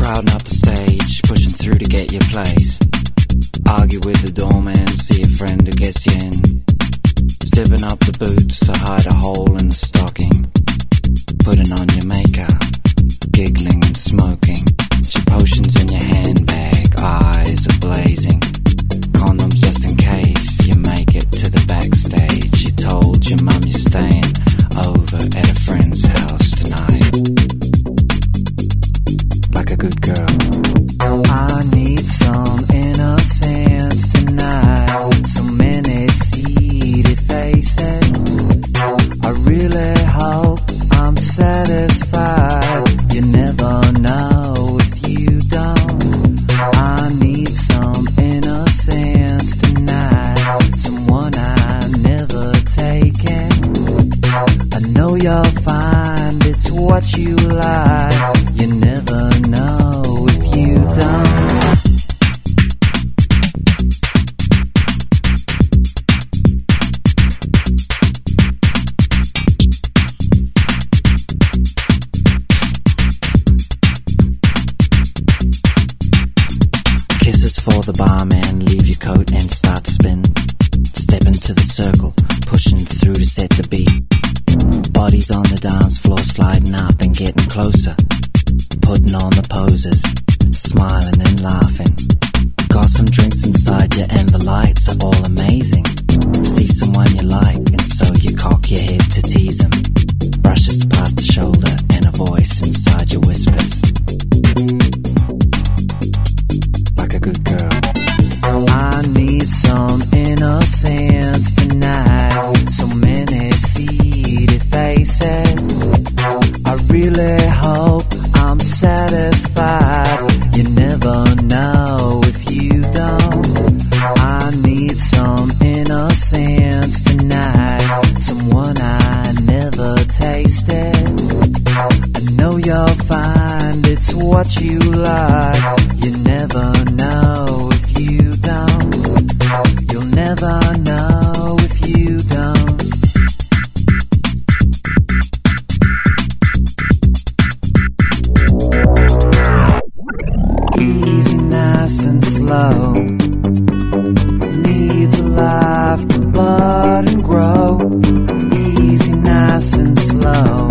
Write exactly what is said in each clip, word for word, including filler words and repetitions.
crowding up the stage, pushing through to get your place. Argue with the doorman, see a friend who gets you in. Zipping up the boots to hide a hole in the stocking. Putting on your makeup, giggling and smoking. Your potions in your handbag, eyes are blazing. Condoms just in case you make it to the backstage. You told your mum you're staying over at a friend's house tonight. Like a good girl. I need some innocence tonight. So many seedy faces. I really hope I'm satisfied. You never know if you don't. I need some innocence tonight. Someone I never taken. I know you'll find it's what you like. You never know if you don't. Kisses for the barman, leave your coat and start to spin. Step into the circle, pushing through to set the beat. Bodies on the dance floor, sliding up and getting closer. Putting on the poses, smiling and laughing. Got some drinks inside you and the lights are all amazing. See someone you like and so you cock your head to tease them. Brushes past the shoulder and a voice inside you whispers. Like a good girl. I need some innocence tonight. So many seedy faces. I really hope I'm satisfied. You never know if you don't. I need some innocence tonight. Someone I never tasted. I know you'll find it's what you like. You never know if you don't. You'll never know if you don't. Easy, nice and slow. Needs a life to bud and grow. Easy, nice and slow.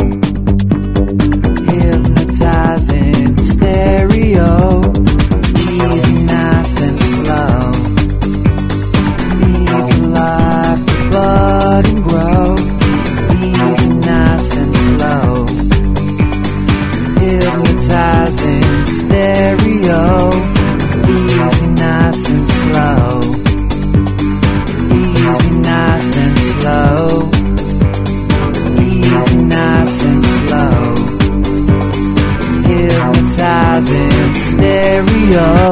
Hypnotizing stereo. Easy, nice and slow. Needs a life to bud and grow. Easy, nice and slow. Hypnotizing stereo. Easy, nice and slow. Easy, nice and slow. Easy, nice and slow. Hypnotizing stereo.